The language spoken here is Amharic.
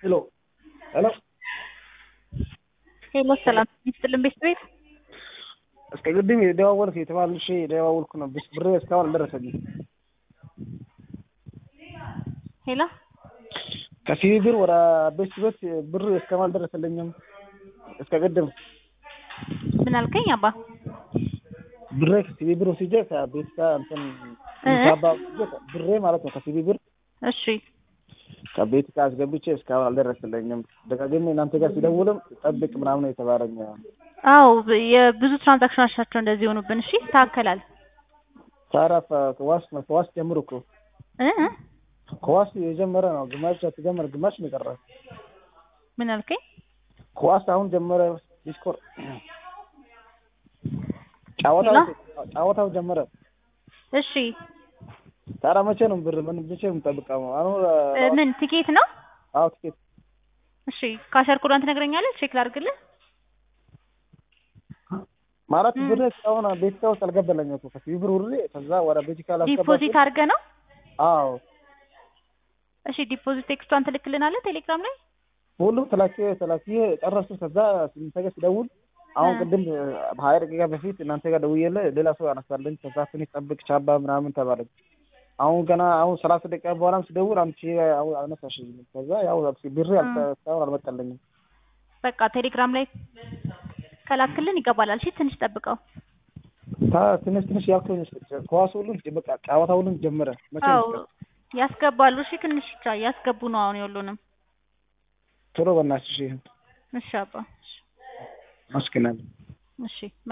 ሄሎ ሄሎ ሄሎ ሰላም ይስጥልን ቤት እስከ ቅድም የደዋወልኩ የተባልሽ የደዋወልኩ ነው ብር እስካሁን አልደረሰኝም። ሄሎ ከሲቢ ብር ወደ ቤት ብር እስካሁን አልደረሰልኝም። እስከ ቅድም ምን አልከኝ አባ? ብር ከሲቢ ብር ወስጄ ከቤት ጋር እንትን ሳባ ብር ማለት ነው ከሲቢ ብር እሺ ከቤት ጋር አስገብቼ እስካሁን አልደረሰልኝም። ደጋግሜ እናንተ ጋር ሲደውልም ጠብቅ ምናምን የተባለኝ። አዎ የብዙ ትራንዛክሽኖች ናቸው እንደዚህ ሆኑብን። እሺ ይስተካከላል። ታራፍ ከዋስ ጀምሮ እኮ ከዋስ የጀመረ ነው። ግማሽ ተጀመረ ግማሽ ነው የቀረው። ምን አልከኝ? ከዋስ አሁን ጀመረ ዲስኮር ጫወታው ጀመረ። እሺ ታራ መቼ ነው ብር ምን ብቻ የምጠብቀው? አሁን ምን ቲኬት ነው? አዎ ቲኬት። እሺ ካሸር ኮዷን ትነግረኛለህ? ቼክ ላድርግልህ። ማለት ብር እስካሁን ቤት ውስጥ አልገባልኝም እኮ ከሲቢ ብር ውሬ ከዛ ወደ ቤቲካል አስገባኝ። ዲፖዚት አድርገህ ነው? አዎ። እሺ ዲፖዚት ቴክስቷን ትልክልናለህ ቴሌግራም ላይ? ሁሉም ተላኪ ጨረሱ። ከዛ ስንተገ ሲደውል አሁን ቅድም በሀያ ደቂቃ በፊት እናንተ ጋር ደውዬልህ ሌላ ሰው አነሳልኝ። ከዛ ትንሽ ጠብቅ ቻባ ምናምን ተባለኝ። አሁን ገና 30 ደቂቃ በኋላም ሲደውል አንቺ አነሳሽልኝ። ከዛ ያው ብር እስካሁን አልመጣልኝም። በቃ ቴሌግራም ላይ ከላክልን ይገባላል። እሺ ትንሽ ጠብቀው። ትንሽ ያልኩኝ ኳስ ሁሉም በቃ ጫወታ ሁሉም ጀመረ። መቼ ያስገባሉ። እሺ ትንሽ ብቻ ያስገቡ ነው አሁን የሁሉንም። ቶሎ በእናትሽ። እሺ አባ አስከናል። እሺ